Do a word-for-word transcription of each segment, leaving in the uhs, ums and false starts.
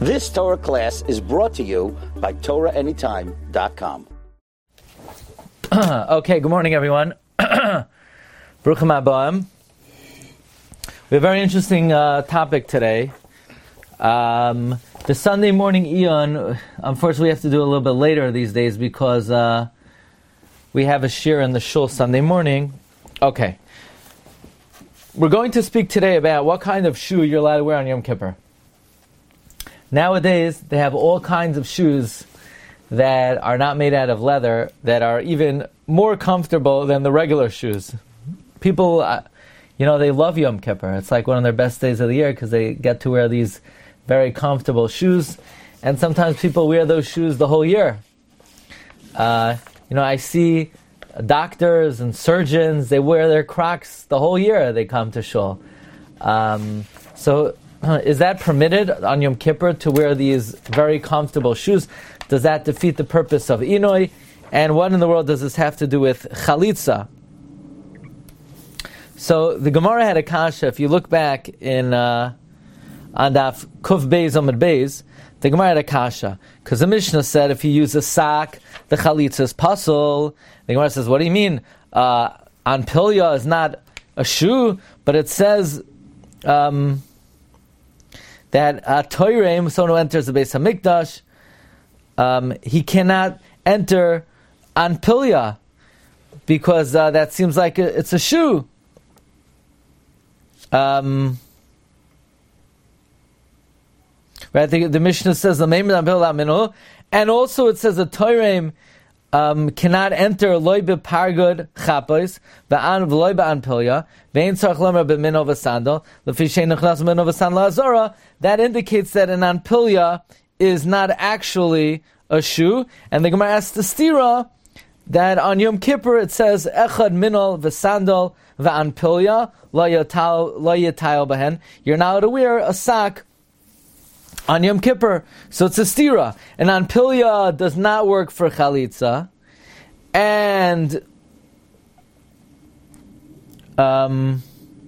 This Torah class is brought to you by Torah Anytime dot com. Okay, good morning, everyone. Baruchim Abbaim. We have a very interesting uh, topic today. Um, the Sunday morning Eon, unfortunately, we have to do a little bit later these days because uh, we have a shir in the shul Sunday morning. Okay. We're going to speak today about what kind of shoe you're allowed to wear on Yom Kippur. Nowadays, they have all kinds of shoes that are not made out of leather that are even more comfortable than the regular shoes. People, uh, you know, they love Yom Kippur. It's like one of their best days of the year because they get to wear these very comfortable shoes. And sometimes people wear those shoes the whole year. Uh, you know, I see doctors and surgeons, they wear their Crocs the whole year they come to shul. Um, so... Is that permitted on Yom Kippur to wear these very comfortable shoes? Does that defeat the purpose of Inoi? And what in the world does this have to do with Chalitza? So the Gemara had a kasha. If you look back in uh, on Daf Kuf Beis Amud Beis, the Gemara had a kasha because the Mishnah said if you use a sock, the Chalitza is pasul. The Gemara says, what do you mean? Uh, on Pilya is not a shoe, but it says. Um, that a Toirem, someone who enters the Beis HaMikdash, um, he cannot enter on Pilya because uh, that seems like a, it's a shoe. Um, right, the, the Mishnah says the and also it says a Toirem um, cannot enter loy bepargud chapos ve'an v'loy be'an Pilya ve'in tzarich lomer b'mino v'sandal lefi she'ein nechnas b'mino v'sandal azora. That indicates that an anpilya is not actually a shoe. And the Gemara asks the stira that on Yom Kippur it says echad minol v'sandal v'anpilya lo yatayel behen. You're not allowed to wear a sock on Yom Kippur. So it's a stira. An anpilya does not work for chalitza. And um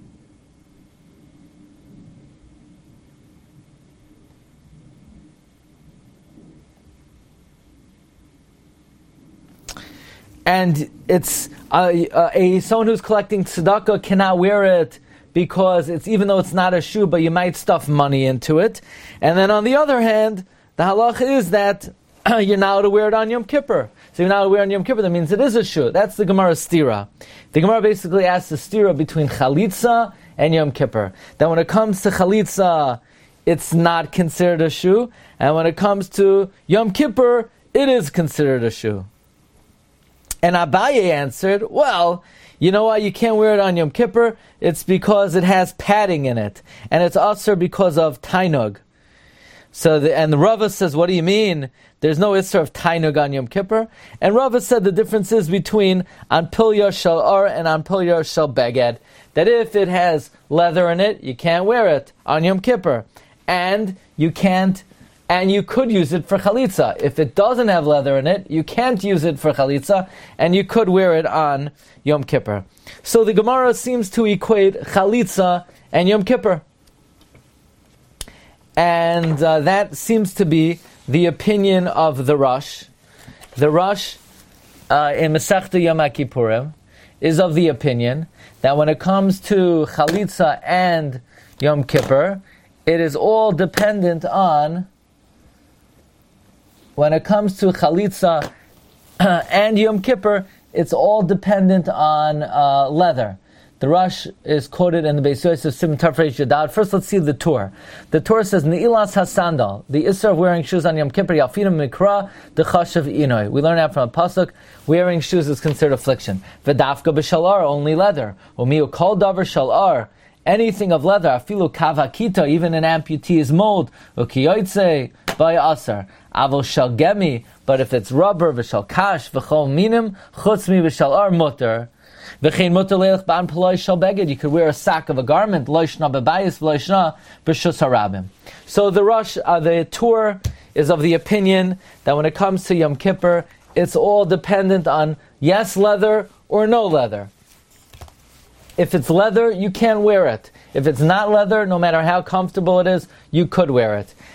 And it's uh, uh, a someone who's collecting tzedakah cannot wear it because it's even though it's not a shoe, but you might stuff money into it. And then on the other hand, the halach is that you're not allowed to wear it on Yom Kippur. So you're not allowed to wear it on Yom Kippur. That means it is a shoe. That's the Gemara stira. The Gemara basically asks the stira between chalitza and Yom Kippur. That when it comes to chalitza, it's not considered a shoe, and when it comes to Yom Kippur, it is considered a shoe. And Abaye answered, well, you know why you can't wear it on Yom Kippur? It's because it has padding in it. And it's also because of tainug. So the, and the Rava says, what do you mean? There's no issur of tainug on Yom Kippur. And Rava said the difference is between anpilya shel ar and anpilya shel beged. That if it has leather in it, you can't wear it on Yom Kippur. And you can't And you could use it for chalitza. If it doesn't have leather in it, you can't use it for chalitza, and you could wear it on Yom Kippur. So the Gemara seems to equate chalitza and Yom Kippur. And uh, that seems to be the opinion of the Rosh. The Rosh uh, in Masechta Yom HaKippurim is of the opinion that when it comes to chalitza and Yom Kippur, it is all dependent on When it comes to chalitza uh, and Yom Kippur, it's all dependent on uh, leather. The Rosh is quoted in the Beis Yosef Simon Tafresh Yadad. First, let's see the Torah. The Torah says, Ne'ilas hasandal, the issur of wearing shoes on Yom Kippur, Yalfinim mikra, the chashav inoi. We learn that from a pasuk. Wearing shoes is considered affliction. V'dafka b'shalar, only leather. Umiu kol davar shalar, anything of leather. Afilu kavakita, even an amputee's mold. Ukiyoitze, by asar. Avol shal gemi, but if it's rubber, v'shal kash, v'chol minim, chutzmi v'shal ar mutter. V'chein mutter leilach ba'an paloi shal beged. You could wear a sack of a garment, loishna bebayis, loishna b'shus harabim. So the Rosh, uh, the Tur is of the opinion that when it comes to Yom Kippur, it's all dependent on yes leather or no leather. If it's leather, you can't wear it. If it's not leather, no matter how comfortable it is, you could wear it.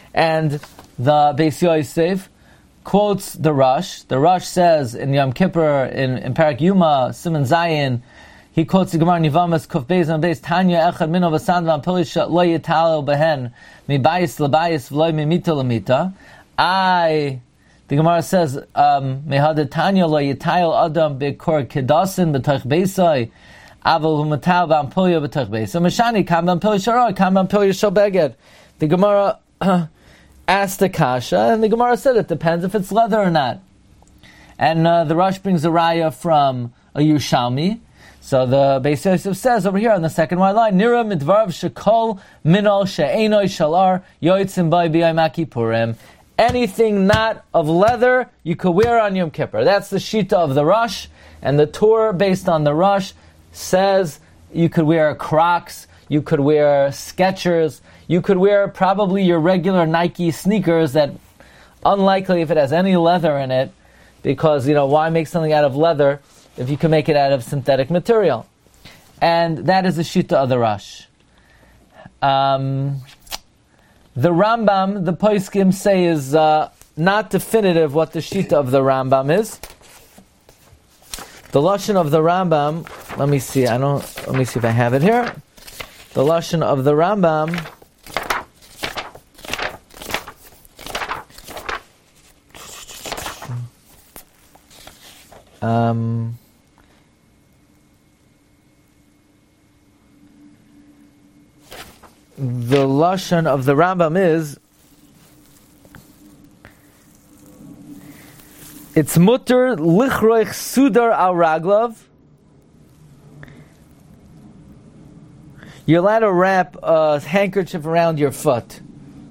And the Beis Yosef quotes the Rosh. The Rosh says in Yom Kippur, in, in Parak Yuma, Siman Zayin, he quotes the Gemara Nivamas Kuf Beis and Beis Tanya Echad Mino Vasand Van Pilisha Lo Yitalel Behen Mi Bayis LeBayis V'Lo Mimita LeMita. I, the Gemara says, um, Mehad Tanya Lo Yitalel Adam Bekor Kedasin B'Tach Beisai Aval Humatal Van Pilya B'Tach Beisai Meshani Kam Van Pilisha Roy Kam Van Pilisha Beged. The Gemara asked the Kasha, and the Gemara said it depends if it's leather or not. And uh, the Rosh brings a raya from a Yerushalmi. So the Beis Yosef says over here on the second white line, Nira midvarav shekol minol she'enoi shalar yoitzim by b'yom Purim. Anything not of leather you could wear on Yom Kippur. That's the shita of the Rosh, and the Torah based on the Rosh says you could wear Crocs, you could wear Skechers, you could wear probably your regular Nike sneakers that unlikely if it has any leather in it, because, you know, why make something out of leather if you can make it out of synthetic material? And that is the shita of the Rosh. Um, the Rambam, the Poskim say, is uh, not definitive what the shita of the Rambam is. The lashon of the Rambam, let me see, I don't, let me see if I have it here. The lashon of the Rambam, um, the lashon of the Rambam is, it's mutter lichroich sudar al raglav. You're allowed to wrap a handkerchief around your foot.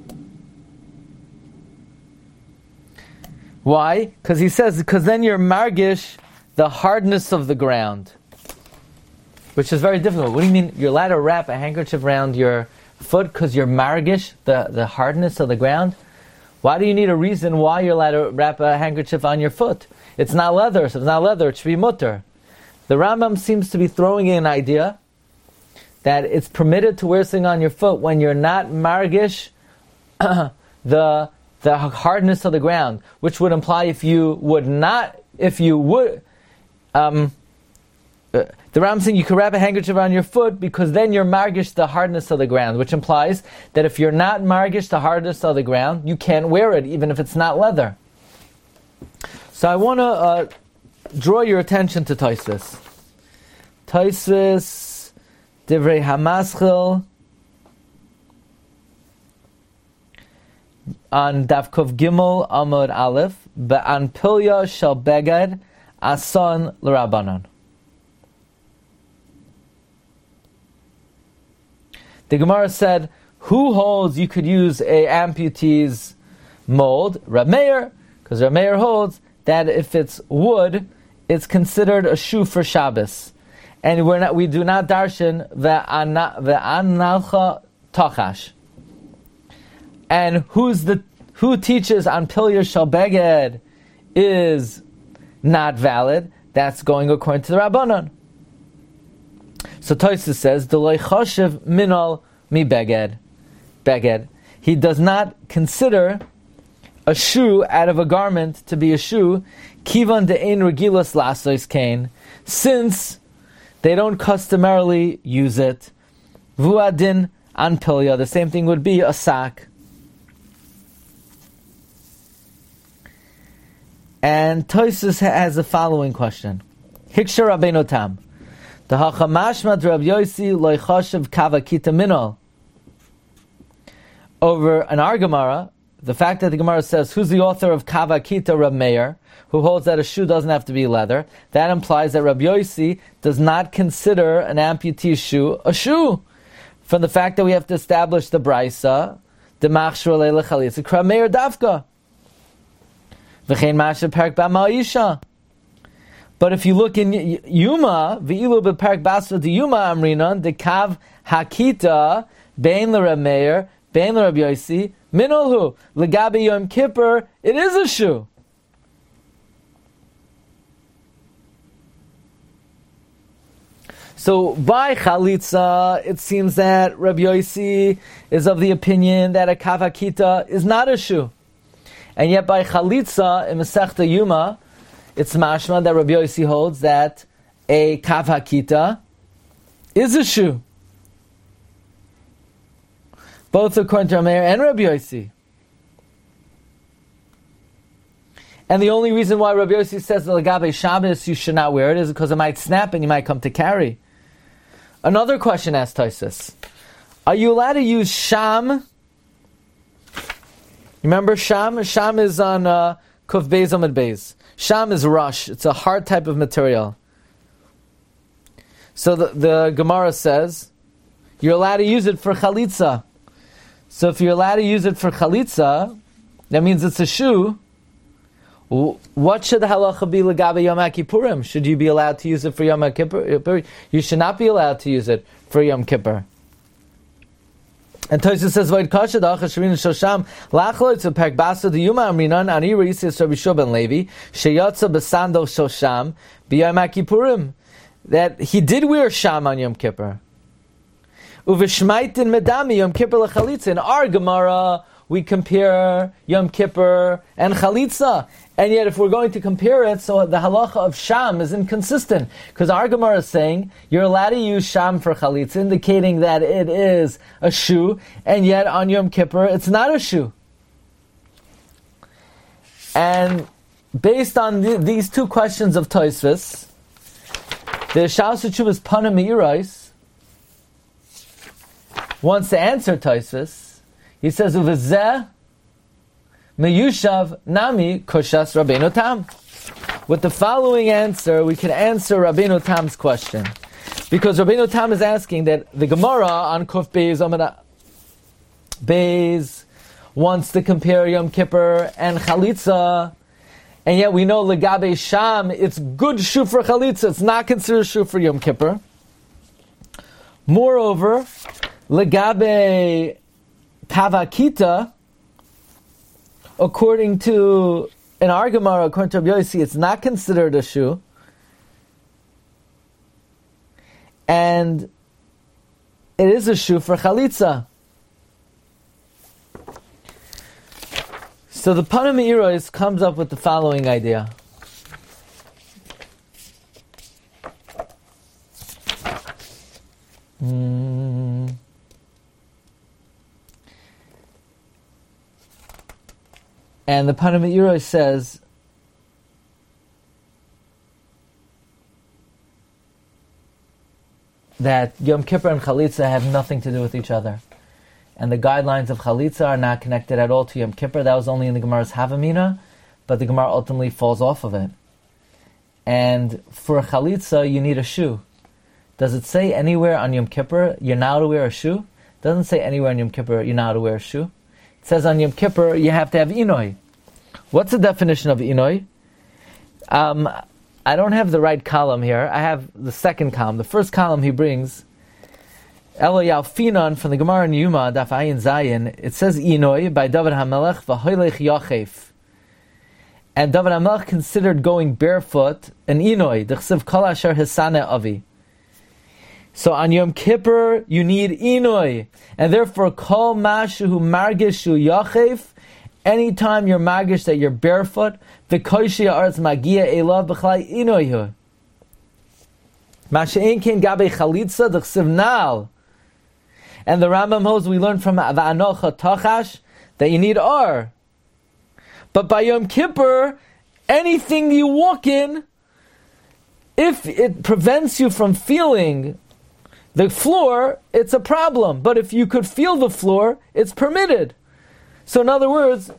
Why? Because he says, because then you're margish the hardness of the ground, which is very difficult. What do you mean you're allowed to wrap a handkerchief around your foot because you're margish the, the hardness of the ground? Why do you need a reason why you're allowed to wrap a handkerchief on your foot? It's not leather, so it's not leather, it should be mutter. The Rambam seems to be throwing in an idea that it's permitted to wear something on your foot when you're not margish the the hardness of the ground, which would imply if you would not, if you would, um, uh, the Rambam saying you could wrap a handkerchief around your foot because then you're margish the hardness of the ground, which implies that if you're not margish the hardness of the ground, you can't wear it even if it's not leather. So I want to uh, draw your attention to Tosfos. Tosfos Divrei Hamaschil on Daf Kuf Gimel Amud Aleph Be'an Pilya Shel Beged Ason L'Rabbanon. The Gemara said, who holds you could use a amputee's mold? Reb Meir, because Reb Meir holds that if it's wood, it's considered a shoe for Shabbos. And we're not, we do not darshan ve'analcha tachash. And who's the who teaches on Pilya Shel Beged is not valid. That's going according to the Rabbanon. So Tosfos says, "D'loi choshev minol mi beged." Beged. He does not consider a shoe out of a garment to be a shoe. Kivan de'ein regilas lasos kain, since they don't customarily use it. Vuadin an Pilya. The same thing would be a sack. And Tosfos has the following question: Hiksha Rabbeinu Tam, the Hachamashmat Rab Yosi Lo Choshev Kavakita Minol. Over an our Gemara, the fact that the Gemara says, who's the author of Kavakita? Rab Meir, who holds that a shoe doesn't have to be leather. That implies that Rab Yosi does not consider an amputee's shoe a shoe. From the fact that we have to establish the Braisa, the Machshur Leila Chalitza Rab Meir Dafka. V'chein Masha Perak B'Ma'isha. But if you look in Yuma, V'ilu B'Perak Basra de Yuma Amrinon, the Kav Hakita, Bein l'Rab Meir, Bein l'Rab Yosi, Minolhu, L'Gabi Yom Kippur, it is a shoe. So So by chalitza, it seems that Rabbi Yossi is of the opinion that a kavakita is not a shoe. And yet by chalitza, in Masechta Yuma, it's mashma that Rabbi Yossi holds that a kavakita is a shoe. Both according to Rameir and Rabbi Yossi. And the only reason why Rabbi Yossi says that Lagabe Shabbos you should not wear it is because it might snap and you might come to carry. Another question asked Tosfos. Are you allowed to use sham? Remember sham? Sham is on uh, Kuf Beis Amud Beis. Sham is rush. It's a hard type of material. So the, the Gemara says, you're allowed to use it for chalitza. So if you're allowed to use it for chalitza, that means it's a shoe. What should the halacha be legabe Yom HaKippurim? Should you be allowed to use it for Yom HaKippur? You should not be allowed to use it for Yom Kippur. And Tosfos says, "Vayid kasha da'achas shrin shosham lachlo it's a parak basa the Yuma amrinan ani reisis Rabbi Shua ben Levi sheyatza besandal shosham b'Yom HaKippurim." That he did wear sham on Yom Kippur. Uveshmaitin medami Yom Kippur lechalitza. In our Gemara, we compare Yom Kippur and chalitza. And yet if we're going to compare it, so the halacha of sham is inconsistent. Because our Gemara is saying, you're allowed to use sham for chalitza, indicating that it is a shoe, and yet on Yom Kippur, it's not a shoe. And based on th- these two questions of Tosfos, the Shalos Tshuvos Pana Me'irais wants to answer Tosfos. He says, "Uvezeh meyushav nami koshas Rabbeinu Tam." With the following answer, we can answer Rabbeinu Tam's question, because Rabbeinu Tam is asking that the Gemara on Kuf Beis Amud Beis wants to compare Yom Kippur and Chalitza, and yet we know legabe sham, it's good shu for Chalitza, it's not considered shu for Yom Kippur. Moreover, legabe kavakita, according to in our Gemara, according to Rabbi Yossi, it's not considered a shoe, and it is a shoe for chalitza. So the Pana Me'irais comes up with the following idea. Mm. And the Pana Me'irais says that Yom Kippur and Chalitza have nothing to do with each other. And the guidelines of Chalitza are not connected at all to Yom Kippur. That was only in the Gemara's Havamina, but the Gemara ultimately falls off of it. And for Chalitza, you need a shoe. Does it say anywhere on Yom Kippur you're not allowed to wear a shoe? It doesn't say anywhere on Yom Kippur you're not allowed to wear a shoe. It says on Yom Kippur you have to have inoi. What's the definition of inoi? Um, I don't have the right column here. I have the second column. The first column he brings, Elo Yalfinan from the Gemara in Yuma, Daf Ayin Zayin. It says inoi by David HaMelech v'hoylech yachef. And David HaMelech considered going barefoot an inoi. D'chsev kol asher hisane avi. So on Yom Kippur, you need inoi. And therefore, kol mashu margishu yachef, anytime you're magish that you're barefoot, v'koishi ha'aretz magia elav b'chlai inoihu. Masha'in ken gabe chalitza d'chsev nal. And the Rambam holds, we learn from va'anocha tachash, that you need ar. But by Yom Kippur, anything you walk in, if it prevents you from feeling the floor, it's a problem. But if you could feel the floor, it's permitted. So in other words,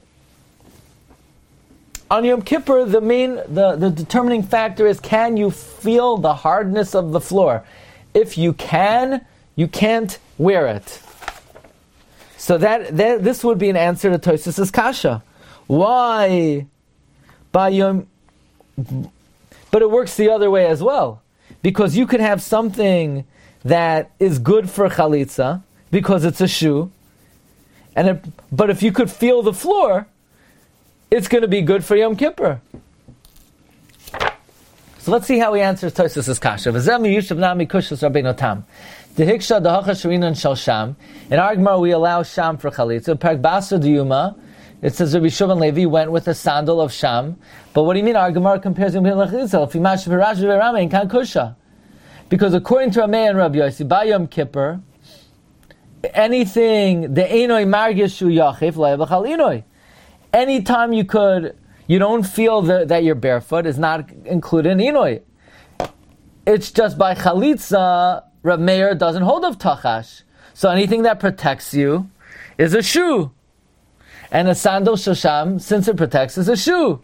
on Yom Kippur, the main, the, the determining factor is, can you feel the hardness of the floor? If you can, you can't wear it. So that, that this would be an answer to Tosfos' kasha. Why? By Yom, but it works the other way as well, because you could have something that is good for chalitza because it's a shoe, and it, but if you could feel the floor, it's going to be good for Yom Kippur. So So let's see how he answers Tosfos' kasha. V'zeh miyushav nami kushas Rabbeinu Tam. Dehiksha dehacha sharinan shel sham. In our Gemara we allow sham for chalitza. Perek Basra Diyuma. It says Rabbi Shimon Levi went with a sandal of sham. But what do you mean? Our Gemara compares him with chalitza. Fimash v'rash v'rama in kan kusha. Because according to Rameh and Rabbi Yossi, by Yom Kippur, anything the einoi margishu yachif le'evachal einoi. Anytime you could, you don't feel the, that you're barefoot is not included in einoi. It's just by chalitza, Rav Meir doesn't hold of tachash. So anything that protects you is a shoe. And a sandal shasham, since it protects, is a shoe.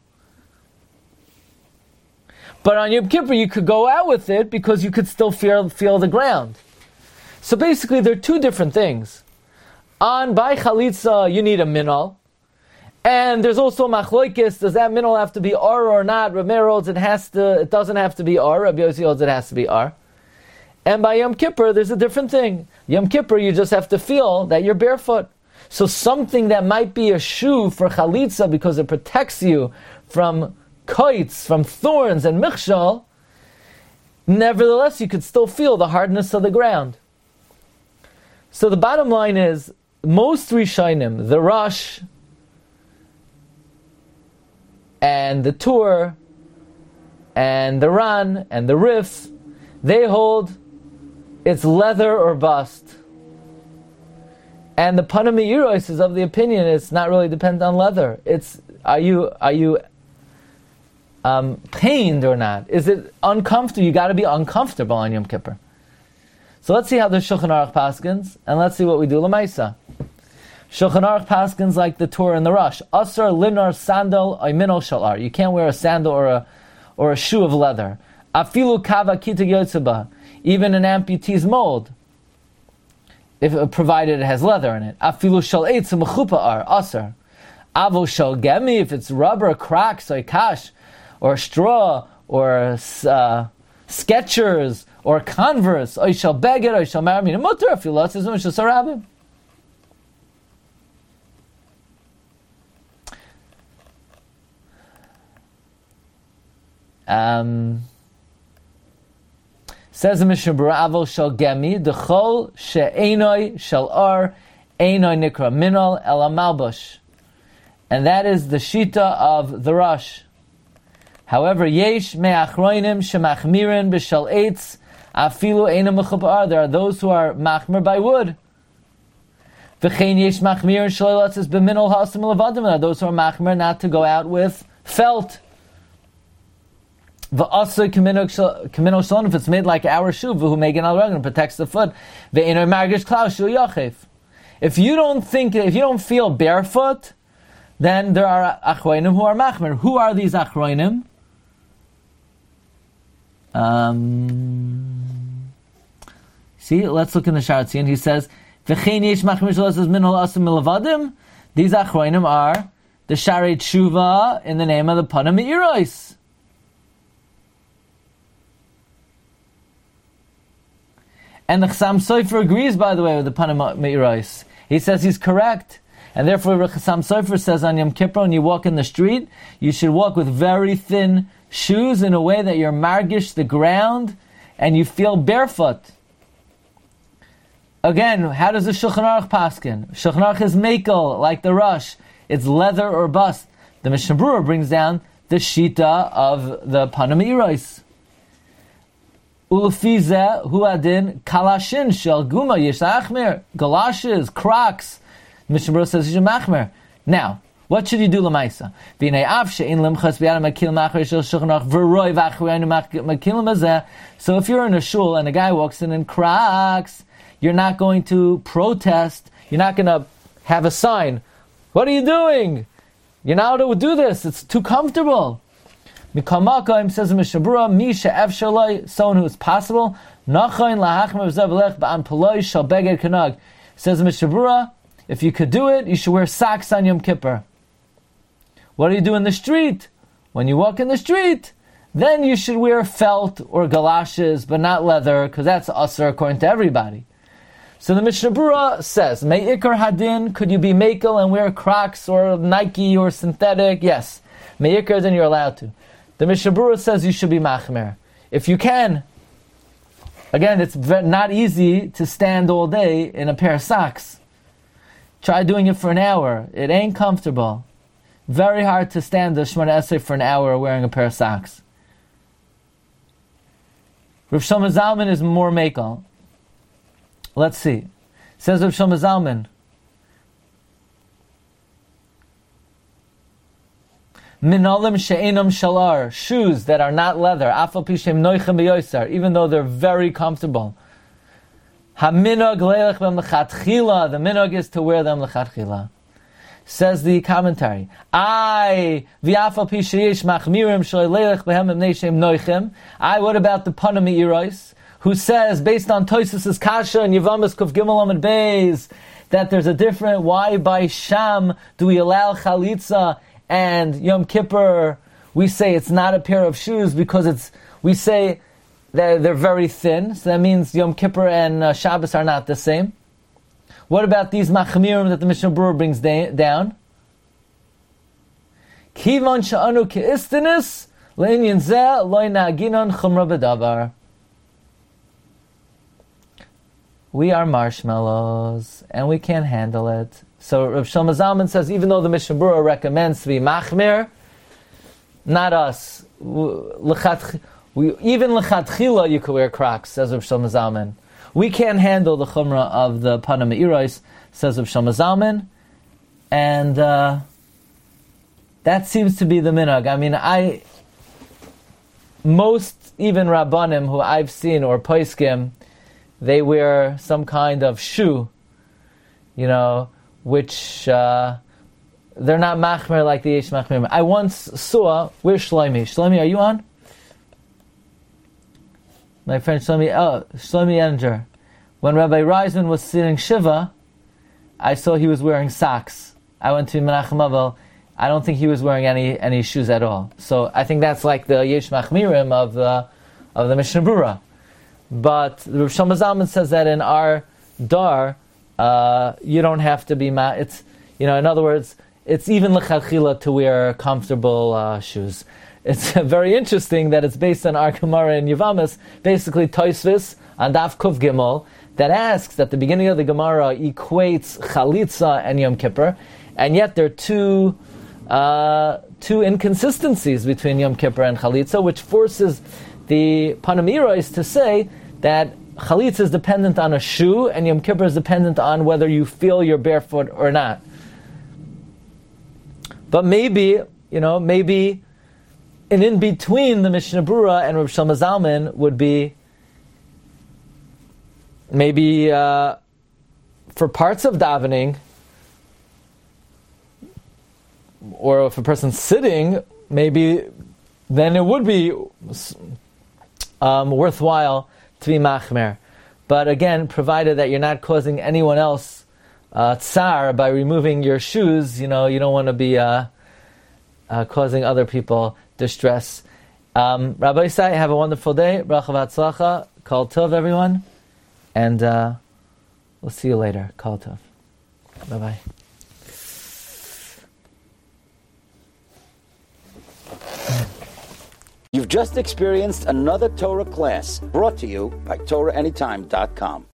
But on Yom Kippur, you could go out with it because you could still feel, feel the ground. So basically, there are two different things. On by chalitza, you need a minol. And there's also machloikis. Does that minol have to be or or not? Rav Meir holds it has to. It doesn't have to be or. Rabbi Yossi holds it has to be or. And by Yom Kippur, there's a different thing. Yom Kippur, you just have to feel that you're barefoot. So something that might be a shoe for chalitza because it protects you from kites, from thorns and michshal, nevertheless, you could still feel the hardness of the ground. So the bottom line is, most Rishonim, the Rosh and the Tur and the Ran and the Rif, they hold it's leather or bust. And the Panami Iros is of the opinion it's not really dependent on leather. It's are you are you um, pained or not? Is it uncomfortable? You got to be uncomfortable on Yom Kippur. So let's see how the Shulchan Aruch paskins, and let's see what we do l'maisa. Shulchan Aruch paskins like the Torah and the Rosh. Asar linar sandal oiminol shalar. You can't wear a sandal or a or a shoe of leather. Afilu kava kita yotzeba. Even an amputee's mold, if uh, provided it has leather in it. Afilu shal eitz mechupa ar asar. Avo shal gemi, if it's rubber, cracks, or kash, or straw, or uh, Skechers, or Converse, or shall beg it, or shall marry me. The mutter, if you lost his own, shall sarabim. Um, says the Mishnah Berurah, Avol shall gemi, dechol she'enoi shall ar, enoi nikra minol el malbush. And that is the shita of the Rosh. However, yesh me'achroinim shemachmirin b'shal eitz afilu eina mechubar. There are those who are machmir by wood. V'chein yesh machmirin shalotzes b'minol ha'asim levadim. There are those who are machmir not to go out with felt. V'asur kamino shalom, if it's made like our shoe, v'hu megan al ragin, protects the foot. V'eino margish klau shu yachef. If you don't think, if you don't feel barefoot, then there are achroinim who are machmir. Who are these achroinim? Um, see, let's look in the Sharatzian. He says, "V'chein yesh machmir shalotzes minol asim milavadim." These achroinim are the Sharei Tshuva in the name of the Pana Me'iros. And the Chassam Sofer agrees, by the way, with the Pana Me'iros. He says he's correct. And therefore, Chassam Sofer says on Yom Kippur, when you walk in the street, you should walk with very thin shoes in a way that you're margish the ground and you feel barefoot. Again, how does the Shulchan Aruch paskin? Shulchan Aruch is mekel, like the Rosh. It's leather or bust. The Mishnah Berurah brings down the shita of the Pana Me'iros. Ulufize huadin kalashin shel guma yesh achmer, galoshes, Crocs. Mishnah Berurah says he's a machmer. Now, what should you do l'maisa? So if you're in a shul and a guy walks in in Crocs, you're not going to protest. You're not going to have a sign. What are you doing? You're not allowed to do this. It's too comfortable. Mikal Makayim says in Mishnah Berurah, Mi she'ef shaloi, someone who is possible. Nachayin lahachmer v'zev v'lech ba'an poloi shal beged kanag. Says in Mishnah Berurah, if you could do it, you should wear socks on Yom Kippur. What do you do in the street? When you walk in the street, then you should wear felt or galoshes, but not leather, because that's asur according to everybody. So the Mishnah Berurah says, Me'ikar hadin, could you be mekel and wear Crocs or Nike or synthetic? Yes. Me'ikar, then you're allowed to. the Mishnah Berurah says you should be machmer. If you can, again, it's not easy to stand all day in a pair of socks. Try doing it for an hour. It ain't comfortable. Very hard to stand the Shemona Esrei for an hour wearing a pair of socks. Rav Shlomo Zalman is more mekel. Let's see. Says Rav Shlomo Zalman, Minalim she'enam shalar, shoes that are not leather, afal pishem noichem b'yosar, even though they're very comfortable. Haminog leilech b'em l'chatchila, the minog is to wear them l'chatchila. Says the commentary, I v'afal pisheyesh machmirim shalei leilech b'hem emnei shem noichem. I, what about the Panami Irois, who says, based on Tosfos' Kasha and Yevamis Kuf Gimel Amud Beis, that there's a different, why by Sham do we allow Chalitza and Yom Kippur we say it's not a pair of shoes because it's, we say that they're very thin, so that means Yom Kippur and uh, Shabbos are not the same. What about these machmirim that the Mishnah Berurah brings da- down? Kivan sha'anu ke'istinis le'inyan zeh loy na'ginon chumra b'davar. We are marshmallows, and we can't handle it. So Rav Shlomo Zalman says, even though the Mishnah Berurah recommends to be machmir, not us. We, even l'chatchila you could wear Crocs, says Rav Shlomo Zalman. We can't handle the chumrah of the Panama Irois, says Rav Shlomo Zalman, and uh, that seems to be the minhag. I mean, I most even Rabbanim who I've seen or Poskim, they wear some kind of shoe, you know, which uh, they're not machmer like the Yesh Machmir. I once saw, where's Shlomi? Shlomi, are you on? My friend Shlomi, oh, Shlomi Eninger. When Rabbi Reisman was sitting Shiva, I saw he was wearing socks. I went to Menachem Avel. I don't think he was wearing any any shoes at all. So I think that's like the Yesh Machmirim of the of the Mishnah Berurah. But Rav Shlomo Zalman says that in our dar, uh, you don't have to be ma. It's, you know, in other words, it's even l'chadchila to wear comfortable uh, shoes. It's very interesting that it's based on our Gemara in Yevamis, basically Tosfos on Daf Kuf Gimel, that asks at the beginning of the Gemara equates Chalitza and Yom Kippur, and yet there are two uh, two inconsistencies between Yom Kippur and Chalitza, which forces the Panam Irois to say that Chalitza is dependent on a shoe and Yom Kippur is dependent on whether you feel you're barefoot or not. But maybe, you know, maybe and in between the Mishnah Berurah and Rav Shlomo Zalman would be maybe uh, for parts of davening, or if a person's sitting, maybe then it would be um, worthwhile to be machmer. But again, provided that you're not causing anyone else uh, tsar by removing your shoes, you know, you don't want to be uh, uh, causing other people distress. Um, Rabbi Isai, have a wonderful day. Bracha v'atzlacha. Kol tov, everyone. And uh, we'll see you later. Kol tov. Bye-bye. You've just experienced another Torah class brought to you by Torah Anytime dot com.